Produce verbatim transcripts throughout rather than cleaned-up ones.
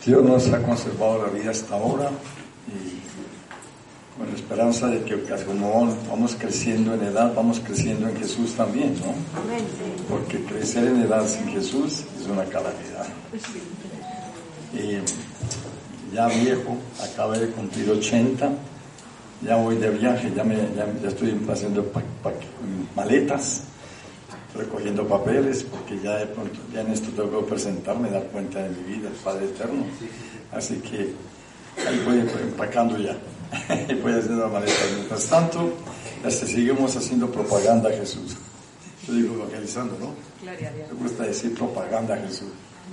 Dios nos ha conservado la vida hasta ahora y con la esperanza de que como vamos creciendo en edad, vamos creciendo en Jesús también, ¿no? Porque crecer en edad sin Jesús es una calamidad. Y ya viejo, acabé de cumplir ochenta, ya voy de viaje, ya, me, ya, ya estoy haciendo pa, pa, maletas, recogiendo papeles, porque ya de pronto, ya en esto tengo que presentarme, dar cuenta de mi vida, el Padre Eterno. Así que ahí voy empacando ya, voy haciendo maletas. Mientras tanto, hasta seguimos haciendo propaganda a Jesús. Yo digo evangelizando, ¿no? Gloria a Dios. Me gusta decir propaganda a Jesús.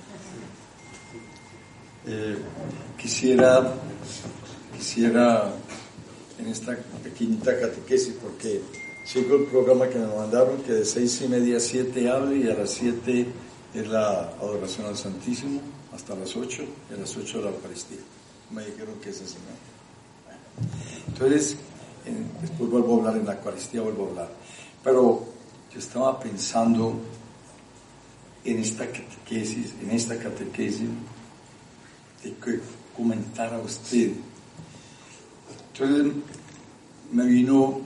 Eh, quisiera, quisiera en esta pequeñita catequesis, porque sigo el programa que me mandaron, que de seis y media a siete hable, y a las siete es la adoración al Santísimo, hasta las ocho, y a las ocho la Eucaristía. Me dijeron que es así, ¿no? Entonces, en, después vuelvo a hablar en la Eucaristía, vuelvo a hablar. Pero yo estaba pensando en esta catequesis, en esta catequesis, de que comentara a usted. Entonces, me vino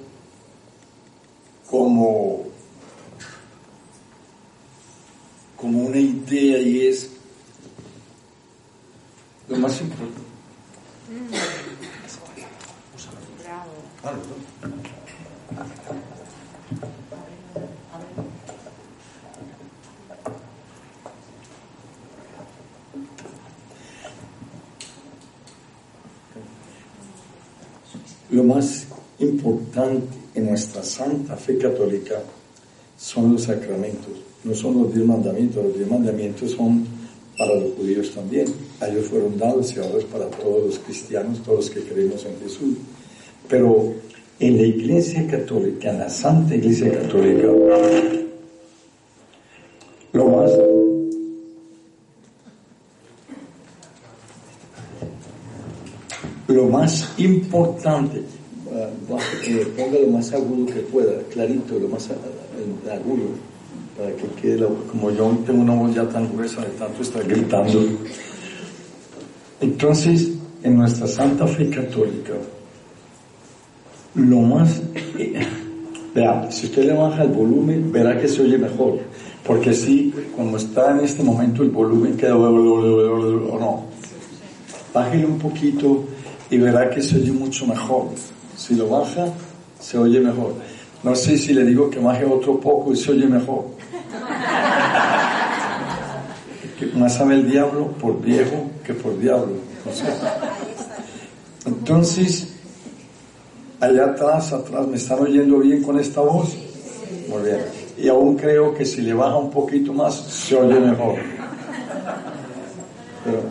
como, como una idea, y es lo más importante. Mm. Bravo. Claro, lo más importante en nuestra santa fe católica son los sacramentos, no son los diez mandamientos. Los diez mandamientos son para los judíos también, a ellos fueron dados y ahora es para todos los cristianos, todos los que creemos en Jesús. Pero en la Iglesia Católica, en la Santa Iglesia Católica, lo más lo más importante, uh, eh, ponga lo más agudo que pueda, clarito, lo más uh, agudo, para que quede la, como yo tengo una voz ya tan gruesa de tanto estar gritando. Entonces, en nuestra Santa Fe Católica, lo más, eh, vea, si usted le baja el volumen, verá que se oye mejor, porque si, como está en este momento el volumen, queda o no, bájele un poquito y verá que se oye mucho mejor. Si lo baja, se oye mejor. No sé si le digo que baje otro poco y se oye mejor. Que más sabe el diablo por viejo que por diablo. No sé. Entonces, allá atrás, atrás, ¿me están oyendo bien con esta voz? Muy bien. Y aún creo que si le baja un poquito más, se oye mejor. Pero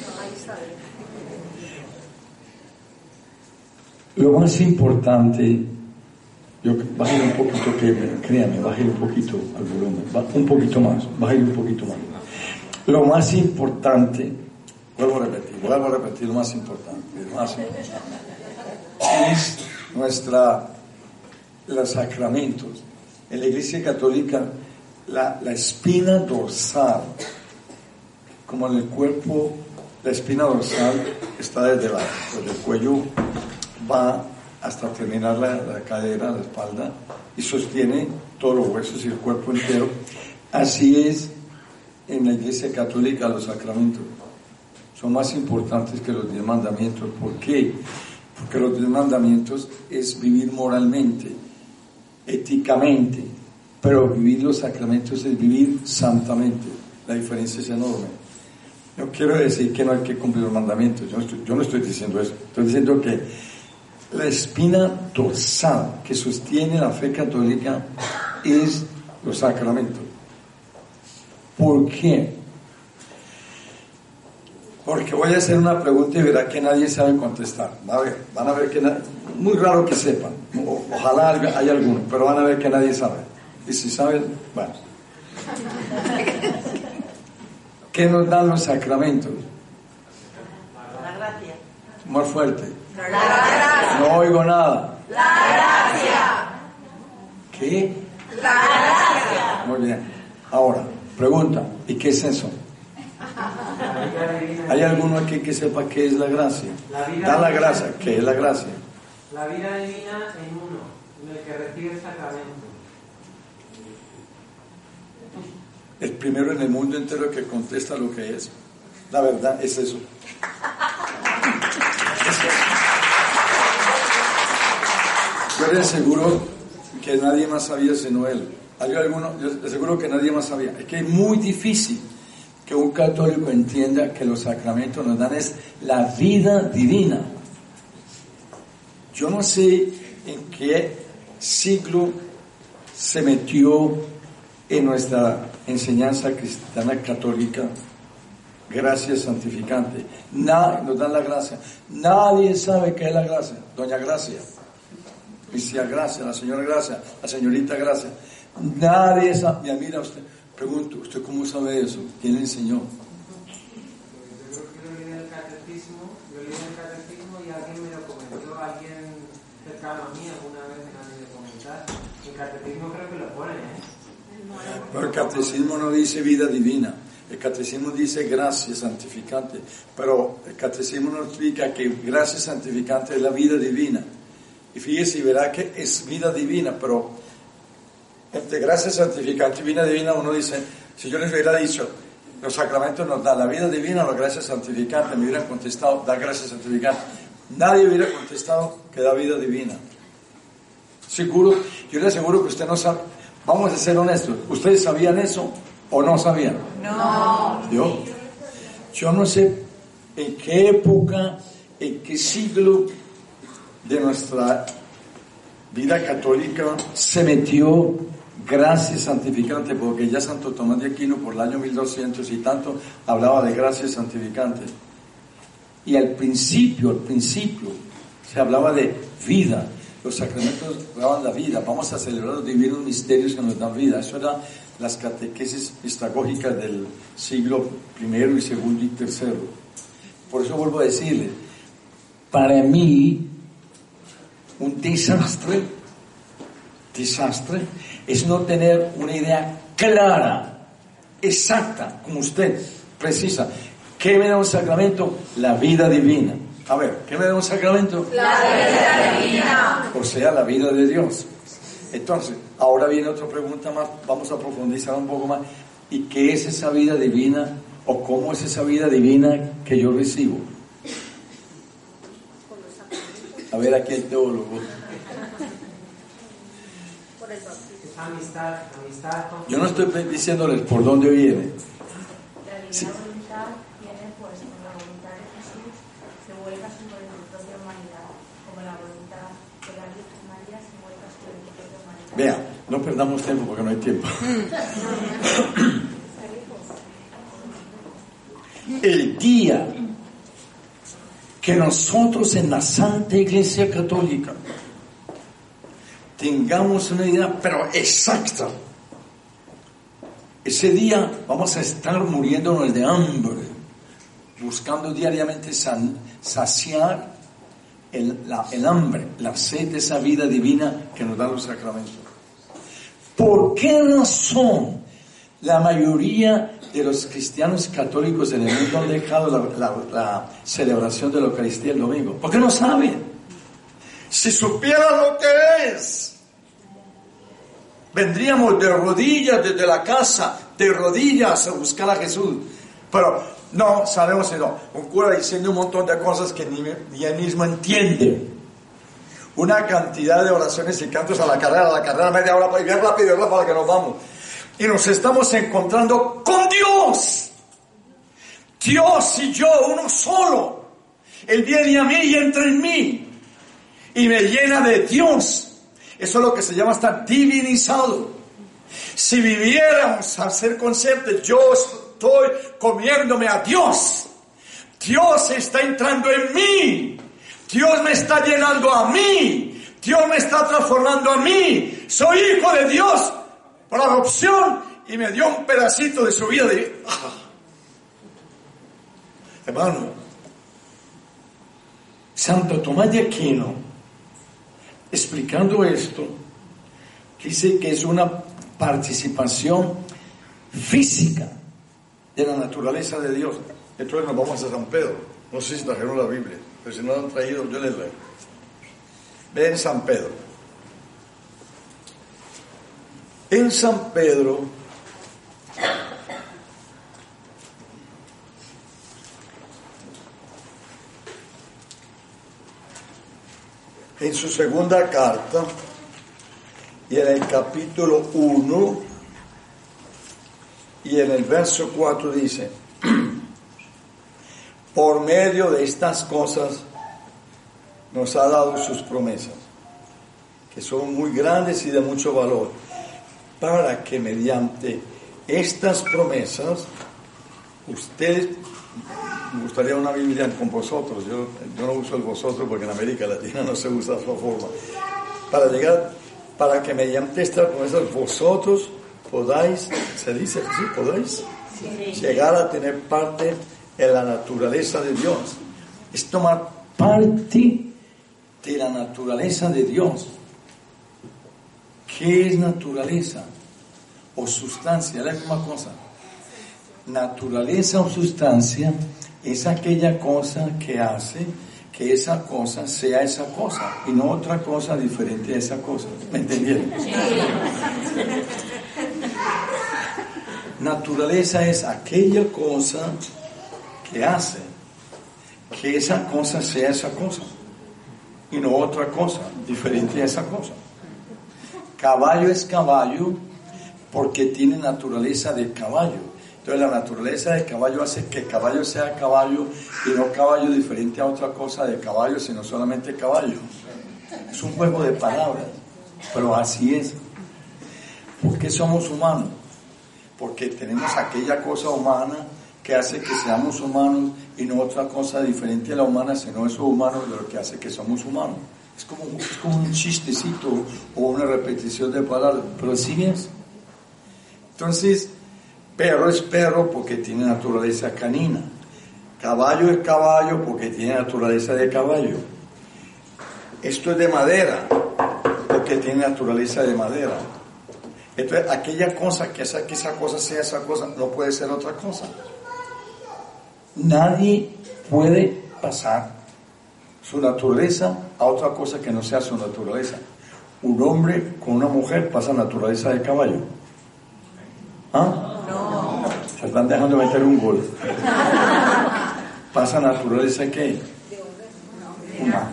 lo más importante, yo bájale un poquito, que créanme, bájale un poquito al volumen, un poquito más, bájale un poquito más. Lo más importante, vuelvo a repetir, vuelvo a repetir, lo más importante, lo más importante es nuestra, los sacramentos. En la Iglesia Católica, la, la espina dorsal, como en el cuerpo, la espina dorsal está desde, la, desde el cuello, va hasta terminar la, la cadera, la espalda, y sostiene todos los huesos y el cuerpo entero. Así es en la Iglesia Católica. Los sacramentos son más importantes que los diez mandamientos. ¿Por qué? Porque los diez mandamientos es vivir moralmente, éticamente, pero vivir los sacramentos es vivir santamente. La diferencia es enorme. No quiero decir que no hay que cumplir los mandamientos, yo no estoy, yo no estoy diciendo eso, estoy diciendo que la espina dorsal que sostiene la fe católica es los sacramentos. ¿Por qué? Porque voy a hacer una pregunta y verá que nadie sabe contestar. Va a ver, van a ver que na- muy raro que sepan. O, ojalá haya alguno, pero van a ver que nadie sabe. Y si saben, bueno. ¿Qué nos dan los sacramentos? La gracia. Más fuerte. La gracia. No oigo nada. La gracia. ¿Qué? La gracia. Muy bien. Ahora, pregunta, ¿y qué es eso? ¿Hay alguno aquí que sepa qué es la gracia? La vida Da la divina- gracia, ¿qué es la gracia? La vida divina en uno, en el que recibe el sacramento. El primero en el mundo entero que contesta lo que es. La verdad es eso. Yo les aseguro que nadie más sabía sino él. ¿Hay alguno? Yo les aseguro que nadie más sabía. Es que es muy difícil que un católico entienda que los sacramentos nos dan es la vida divina. Yo no sé en qué siglo se metió en nuestra enseñanza cristiana católica gracia santificante. Nadie nos dan la gracia. Nadie sabe qué es la gracia. Doña Gracia, Misia Gracia, la señora Gracia, la señorita Gracia. Nadie sabe. Mira usted, pregunto, ¿usted cómo sabe eso? ¿Quién le enseñó? Yo creo que lo leí en el catecismo, lo leí en el catecismo y alguien me lo comentó, alguien cercano a mí alguna vez me lo han ido a comentar. El catecismo creo que lo pone, ¿eh? Pero el catecismo no dice vida divina, el catecismo dice gracia santificante, pero el catecismo nos explica que gracia santificante es la vida divina. Y fíjese y verá que es vida divina, pero entre gracia santificante y vida divina uno dice, si yo les hubiera dicho, los sacramentos nos dan la vida divina o la gracia santificante, me hubieran contestado, da gracia santificante. Nadie hubiera contestado que da vida divina. Seguro, yo le aseguro que usted no sabe. Vamos a ser honestos, ¿ustedes sabían eso o no sabían? No. Yo, yo no sé en qué época, en qué siglo de nuestra vida católica se metió gracia santificante, porque ya Santo Tomás de Aquino por el año mil doscientos y tanto hablaba de gracia santificante. Y al principio, al principio se hablaba de vida. Los sacramentos daban la vida. Vamos a celebrar los divinos misterios que nos dan vida. Eso eran las catequesis mistagógicas del siglo primero y segundo y tercero. Por eso vuelvo a decirle, para mí, un desastre, desastre, es no tener una idea clara, exacta, como usted, precisa. ¿Qué me da un sacramento? La vida divina. A ver, ¿qué me da un sacramento? La vida divina. O sea, la vida de Dios. Entonces, ahora viene otra pregunta más, vamos a profundizar un poco más. ¿Y qué es esa vida divina? ¿O cómo es esa vida divina que yo recibo? A ver, aquí el teólogo. Es amistad, amistad con... Yo no estoy diciéndoles por dónde viene. La Sí. divina voluntad viene pues con la voluntad de Jesús, se vuelca sobre su propia humanidad, como la voluntad de la Virgen María se vuelca sobre su propia humanidad. Vea, no perdamos tiempo porque no hay tiempo. El día que nosotros en la Santa Iglesia Católica tengamos una idea, pero exacta, ese día vamos a estar muriéndonos de hambre, buscando diariamente san, saciar el, la, el hambre, la sed de esa vida divina que nos dan los sacramentos. ¿Por qué razón la mayoría de los cristianos católicos en el mundo han dejado la, la, la celebración de la Eucaristía el domingo? ¿Por qué no saben? Si supieran lo que es, vendríamos de rodillas desde la casa, de rodillas a buscar a Jesús. Pero no sabemos sino un cura diciendo un montón de cosas que ni, ni él mismo entiende. Una cantidad de oraciones y cantos a la carrera, a la carrera media hora, y bien rápido, bien para que nos vamos. Y nos estamos encontrando con Dios. Dios y yo, uno solo. Él viene a mí y entra en mí. Y me llena de Dios. Eso es lo que se llama estar divinizado. Si viviéramos a ser conscientes, yo estoy comiéndome a Dios. Dios está entrando en mí. Dios me está llenando a mí. Dios me está transformando a mí. Soy hijo de Dios por adopción y me dio un pedacito de su vida. De... ¡Ah! Hermano, Santo Tomás de Aquino, explicando esto, dice que es una participación física de la naturaleza de Dios. Entonces nos vamos a San Pedro. No sé si trajeron la Biblia, pero si no la han traído, yo les leo. Ven San Pedro. En San Pedro, en su segunda carta, y en el capítulo uno, y en el verso cuatro dice, por medio de estas cosas nos ha dado sus promesas, que son muy grandes y de mucho valor, para que mediante estas promesas, ustedes, me gustaría una Biblia con vosotros, yo, yo no uso el vosotros porque en América Latina no se usa esa forma, para llegar, para que mediante estas promesas vosotros podáis, ¿se dice así? ¿Podáis? Sí. Llegar a tener parte en la naturaleza de Dios. Es tomar parte de la naturaleza de Dios. ¿Qué es naturaleza? O sustancia, es la misma cosa. Naturaleza o sustancia es aquella cosa que hace que esa cosa sea esa cosa y no otra cosa diferente a esa cosa. ¿Me entendieron? Naturaleza es aquella cosa que hace que esa cosa sea esa cosa y no otra cosa diferente a esa cosa. Caballo es caballo porque tiene naturaleza de caballo. Entonces la naturaleza del caballo hace que caballo sea caballo y no caballo diferente a otra cosa de caballo, sino solamente caballo. Es un juego de palabras, pero así es. ¿Por qué somos humanos? Porque tenemos aquella cosa humana que hace que seamos humanos y no otra cosa diferente a la humana, sino eso humano de lo que hace que somos humanos. Es como, es como un chistecito o una repetición de palabras, pero así es. Entonces, perro es perro porque tiene naturaleza canina. Caballo es caballo porque tiene naturaleza de caballo. Esto es de madera porque tiene naturaleza de madera. Entonces, aquella cosa que hace que esa cosa sea esa cosa no puede ser otra cosa. Nadie puede pasar su naturaleza a otra cosa que no sea su naturaleza. Un hombre con una mujer pasa naturaleza de caballo. ¿Ah? No. Se están dejando meter un gol. ¿Pasa naturaleza qué? Humana.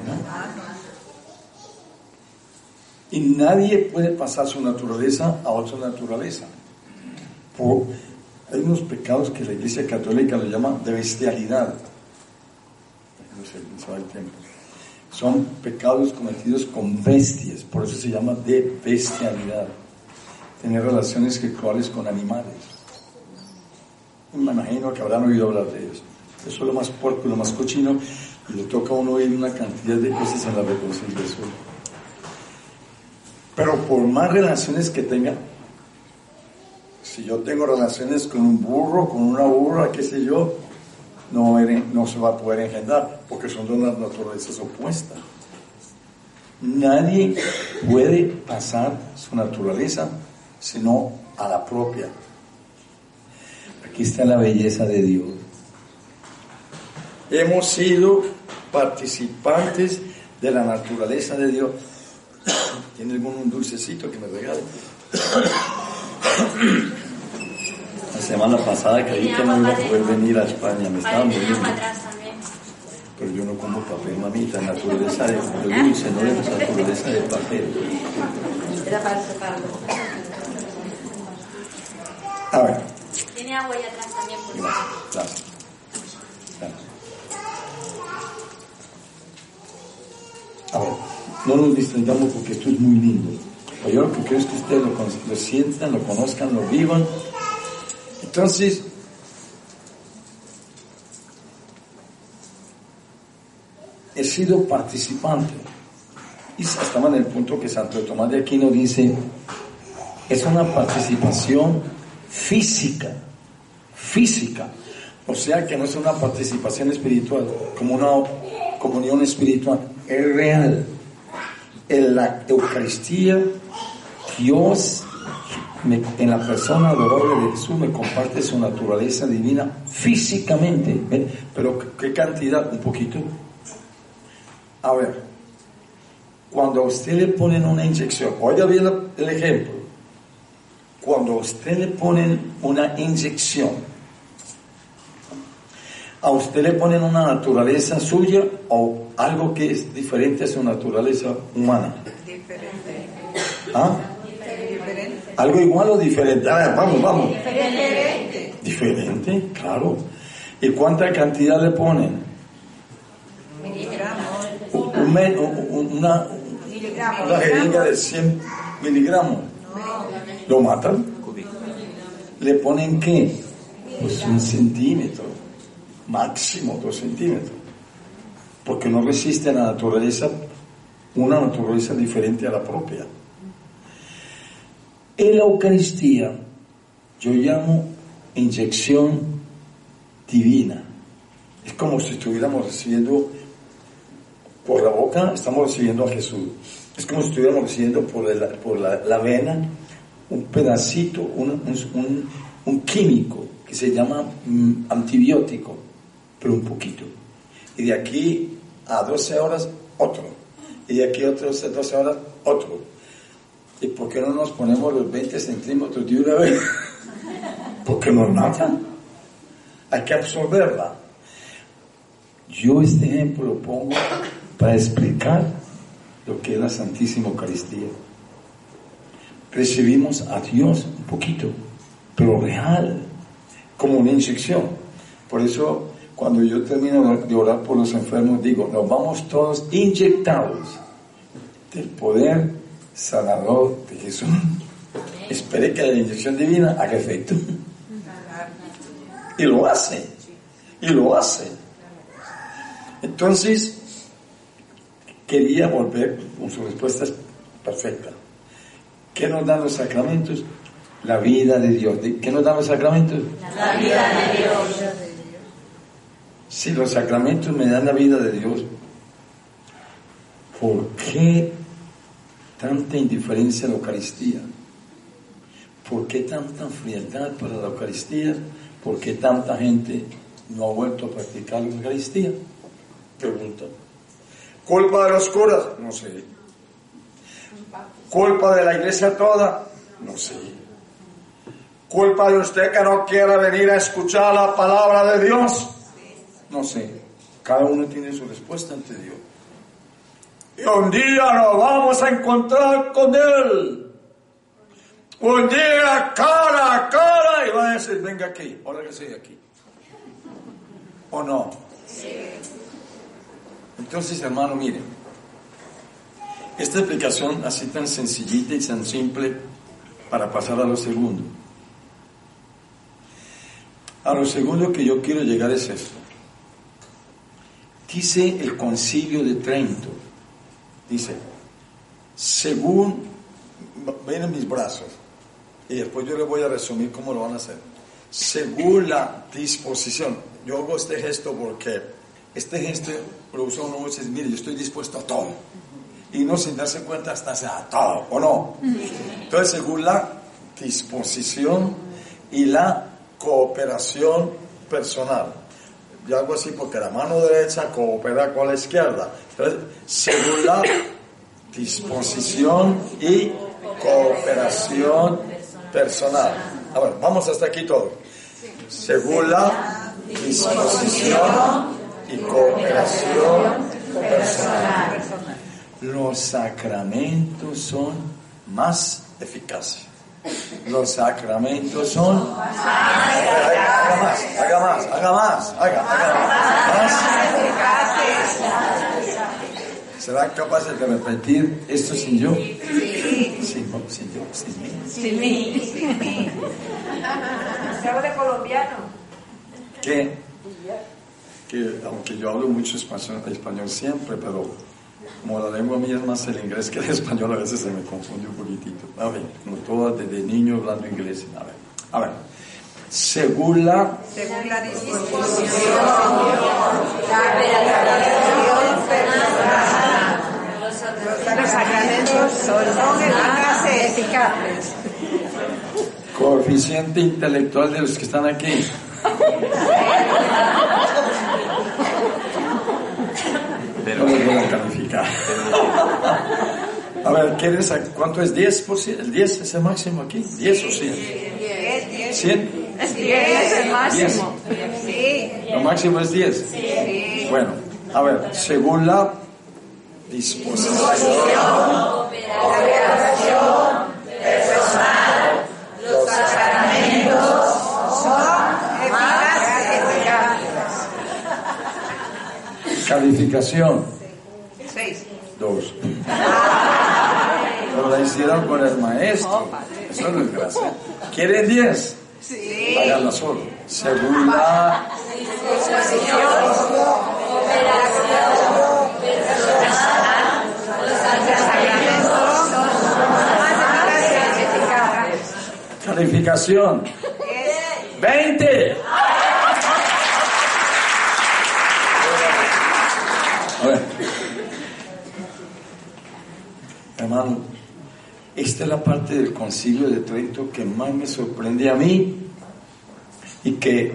Y nadie puede pasar su naturaleza a otra naturaleza. Por, hay unos pecados que la Iglesia Católica le llama de bestialidad. No sé, no sabe el tiempo. Son pecados cometidos con bestias, por eso se llama de bestialidad. Tener relaciones sexuales con animales. Me imagino que habrán oído hablar de eso. Eso es lo más puerco, lo más cochino, y le toca a uno oír una cantidad de cosas en la reconciliación. Pero por más relaciones que tenga, si yo tengo relaciones con un burro, con una burra, qué sé yo, no, no se va a poder engendrar, porque son de unas naturalezas opuestas. Nadie puede pasar su naturaleza sino a la propia. Aquí está la belleza de Dios. Hemos sido participantes de la naturaleza de Dios. ¿Tiene algún dulcecito que me regale? La semana pasada creí que no iba a poder venir a España, me estaban muriendo. Pero yo no como papel, mamita, naturaleza de dulce, no es naturaleza de papel. Era para separarlo. A ver. Tiene agua ahí atrás también, por favor. Gracias. Gracias. A ver, no nos distraigamos porque esto es muy lindo. Pero yo lo que quiero es que ustedes lo, lo sientan, lo conozcan, lo vivan. Entonces, he sido participante. Y estamos en el punto que Santo Tomás de Aquino dice, es una participación física, física. O sea que no es una participación espiritual, como una comunión espiritual, es real. En la Eucaristía, Dios me, en la persona adorable de Jesús me comparte su naturaleza divina físicamente. ¿Ven? Pero ¿qué cantidad? Un poquito. A ver, cuando a usted le ponen una inyección, oiga bien el ejemplo, cuando a usted le ponen una inyección, a usted le ponen una naturaleza suya o algo que es diferente a su naturaleza humana. Diferente. ¿Ah? Diferente. ¿Algo igual o diferente? A ver, vamos, vamos. Diferente. Diferente, claro. ¿Y cuánta cantidad le ponen? Miligramos. Un, un, una, una jeringa de cien miligramos. ¿Lo matan? ¿Le ponen qué? Pues un centímetro. Máximo dos centímetros. Porque no resiste a la naturaleza, una naturaleza diferente a la propia. En la Eucaristía, yo llamo inyección divina. Es como si estuviéramos recibiendo por la boca, estamos recibiendo a Jesús. Es como si estuviéramos recibiendo por, el, por la, la vena un pedacito, un, un, un químico que se llama mm, antibiótico, pero un poquito. Y de aquí a doce horas, otro. Y de aquí a otras doce horas, otro. ¿Y por qué no nos ponemos los veinte centímetros de una vez? Porque nos matan. Hay que absorberla. Yo este ejemplo lo pongo para explicar lo que es la Santísima Eucaristía. Recibimos a Dios un poquito, pero real, como una inyección. Por eso, cuando yo termino de orar por los enfermos, digo, nos vamos todos inyectados del poder sanador de Jesús. Espere que la inyección divina haga efecto. Y lo hace. Y lo hace. Entonces, quería volver con su respuesta perfecta. ¿Qué nos dan los sacramentos? La vida de Dios. ¿Qué nos dan los sacramentos? La vida de Dios. Si los sacramentos me dan la vida de Dios, ¿por qué tanta indiferencia a la Eucaristía? ¿Por qué tanta frialdad para la Eucaristía? ¿Por qué tanta gente no ha vuelto a practicar la Eucaristía? Pregunta. ¿Culpa de los curas? No sé. ¿Culpa de la iglesia toda? No sé. ¿Culpa de usted que no quiera venir a escuchar la palabra de Dios? No sé. Cada uno tiene su respuesta ante Dios. Y un día nos vamos a encontrar con Él. Un día cara a cara y va a decir, venga aquí, ahora que estoy aquí. ¿O no? Sí. Entonces, hermano, miren, esta explicación así tan sencillita y tan simple para pasar a lo segundo. A lo segundo que yo quiero llegar es esto. Dice el Concilio de Trento, dice, según, ven en mis brazos, y después yo les voy a resumir cómo lo van a hacer. Según la disposición, yo hago este gesto porque este gesto lo usa uno y dice, mire, yo estoy dispuesto a todo. Y no sin darse cuenta hasta sea todo, ¿o no? Entonces, según la disposición y la cooperación personal. Yo hago así porque la mano derecha coopera con la izquierda. Entonces, según la disposición y cooperación personal. A ver, vamos hasta aquí todo. Según la disposición y cooperación personal. Los sacramentos son más eficaces. Los sacramentos son haga más, haga más, haga más, haga, haga más. ¿Serán capaces de repetir esto sin yo? Sí. Sin, no, sin yo, sin mí. Sin mí. Sin mí. ¿Sabes de colombiano? Que, que aunque yo hablo mucho español, español siempre, pero como la lengua mía es más el inglés que el español, a veces se me confunde un poquitito. A ver, como todo desde niño hablando inglés. A ver, a ver. Según la... Según la disposición, la cooperación personal. Los sacramentos son eficaces. Coeficiente intelectual de los que están aquí. No los voy a calificar. A ver, ¿quieres saber cuánto es diez por ciento? ¿El diez es el máximo aquí? ¿diez o cien? ¿cien? Es diez, el máximo. Sí. ¿Lo máximo es diez? Sí. Bueno, a ver, según la disposición, cooperación personal, los sacramentos Son eficaces. calificación, Seis. dos. Pero la hicieron con el maestro. Eso no es gracia. ¿Quieren diez? Sí. Háganla solo. Según la disposición, cooperación personal, los sacramentos Más eficaces y eficaces. calificación, veinte. A ver, hermano, esta es la parte del Concilio de Trento que más me sorprende a mí y que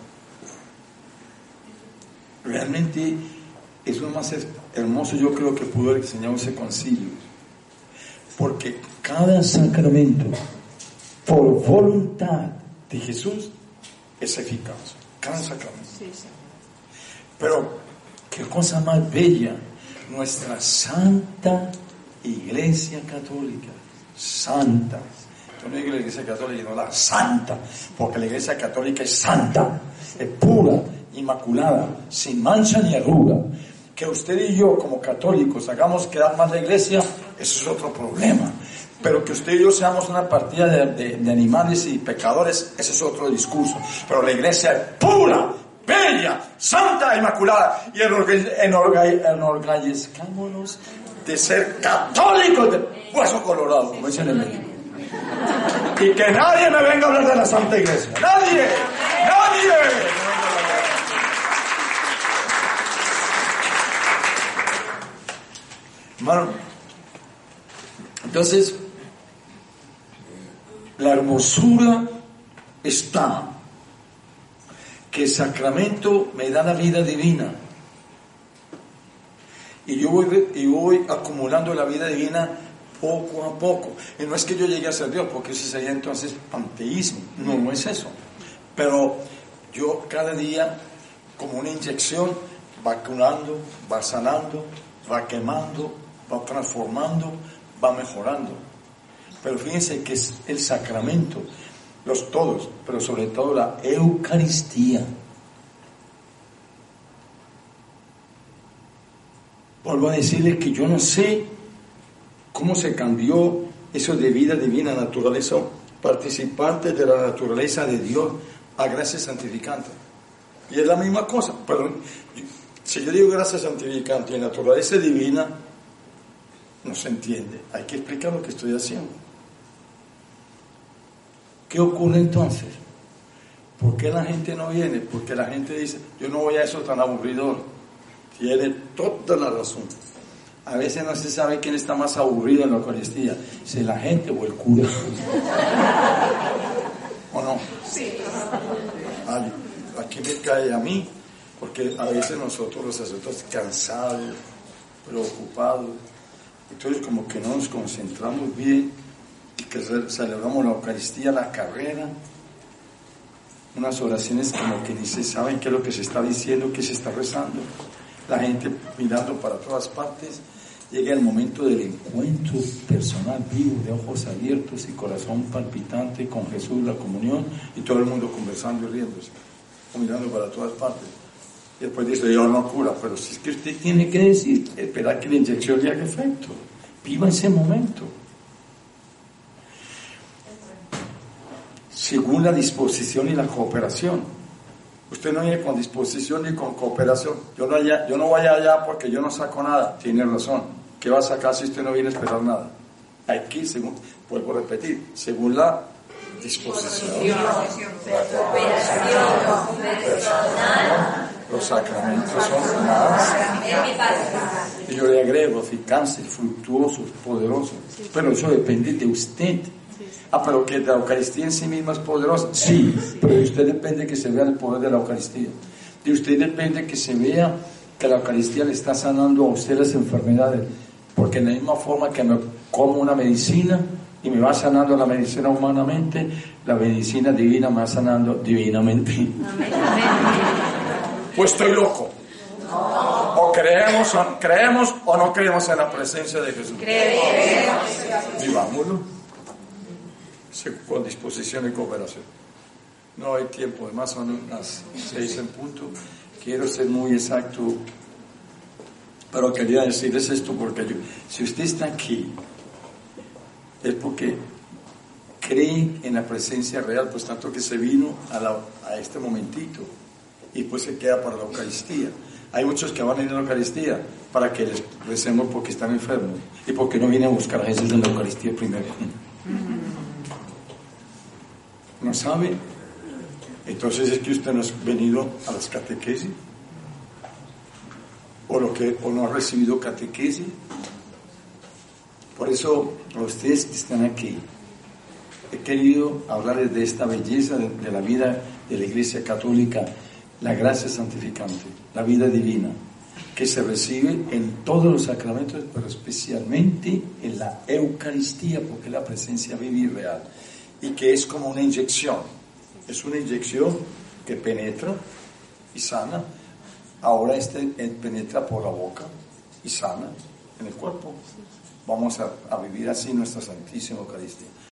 realmente es lo más hermoso, yo creo, que pudo haber enseñado ese concilio, porque cada sacramento por voluntad de Jesús es eficaz, cada sacramento. Sí, sí. Pero qué cosa más bella, nuestra Santa Iglesia Católica, santa. Yo no digo la Iglesia Católica, no la santa, porque la Iglesia Católica es santa, es pura, inmaculada, sin mancha ni arruga. Que usted y yo como católicos hagamos quedar mal la Iglesia, eso es otro problema. Pero que usted y yo seamos una partida de, de, de animales y pecadores, ese es otro discurso. Pero la Iglesia es pura, bella, santa, inmaculada, y enorgullezcámonos de ser católicos de hueso colorado, como dicen en México. Y que nadie me venga a hablar de la Santa Iglesia. ¡Nadie! ¡Nadie! Hermano, entonces, la hermosura está que el sacramento me da la vida divina. Y yo voy, y voy acumulando la vida divina poco a poco. Y no es que yo llegue a ser Dios, porque eso sería entonces panteísmo. No, no es eso. Pero yo cada día, como una inyección, va curando, va sanando, va quemando, va transformando, va mejorando. Pero fíjense que es el sacramento, los todos, pero sobre todo la Eucaristía. Vuelvo a decirle que yo no sé cómo se cambió eso de vida divina, naturaleza, participante de la naturaleza de Dios a gracia santificante. Y es la misma cosa, pero si yo digo gracia santificante y naturaleza divina, no se entiende. Hay que explicar lo que estoy haciendo. ¿Qué ocurre entonces? ¿Por qué la gente no viene? Porque la gente dice, yo no voy a eso tan aburridor. Tiene toda la razón. A veces no se sabe quién está más aburrido en la Eucaristía, si la gente o el cura. ¿O no? Sí. Ay, aquí me cae a mí, porque a veces nosotros los sacerdotes cansados, preocupados, entonces como que no nos concentramos bien y que celebramos la Eucaristía, la carrera, unas oraciones como que ni se saben qué es lo que se está diciendo, qué se está rezando. La gente mirando para todas partes. Llega el momento del encuentro personal vivo, de ojos abiertos y corazón palpitante con Jesús, la comunión, y todo el mundo conversando y riéndose, o mirando para todas partes. Y después dice, yo no cura, pero si es que usted tiene que decir, esperar que la inyección le haga efecto. Viva ese momento. Según la disposición y la cooperación. Usted no viene con disposición ni con cooperación. Yo no, allá, yo no voy allá porque yo no saco nada. Tiene razón. ¿Qué va a sacar si usted no viene a esperar nada? Aquí, según, vuelvo a repetir, según la disposición, la cooperación personal, los sacramentos son más. Y yo le agrego eficaces, fructuosos, poderosos. Pero eso depende de usted. Ah, pero que la Eucaristía en sí misma es poderosa. Sí, pero de usted depende que se vea el poder de la Eucaristía. De usted depende que se vea que la Eucaristía le está sanando a usted las enfermedades. Porque en la misma forma que me como una medicina y me va sanando la medicina humanamente, la medicina divina me va sanando divinamente. Amén. Amén. Pues estoy loco. O creemos, o creemos o no creemos en la presencia de Jesús. Creemos. Vivámoslo. Con disposición y cooperación. No hay tiempo, además son las seis en punto. Quiero ser muy exacto, pero quería decirles esto porque yo, si usted está aquí, es porque cree en la presencia real, pues tanto que se vino a, la, a este momentito y pues se queda para la Eucaristía. Hay muchos que van a ir a la Eucaristía para que les recemos porque están enfermos y porque no vienen a buscar a Jesús en la Eucaristía primero. ¿No sabe? Entonces es que usted no ha venido a las catequesis o, lo que, o no ha recibido catequesis. Por eso a ustedes que están aquí he querido hablarles de esta belleza de, de la vida de la Iglesia Católica, la gracia santificante, la vida divina, que se recibe en todos los sacramentos, pero especialmente en la Eucaristía, porque es la presencia viva y real, y que es como una inyección, es una inyección que penetra y sana. Ahora este penetra por la boca y sana en el cuerpo. Vamos a, a vivir así nuestra Santísima Eucaristía.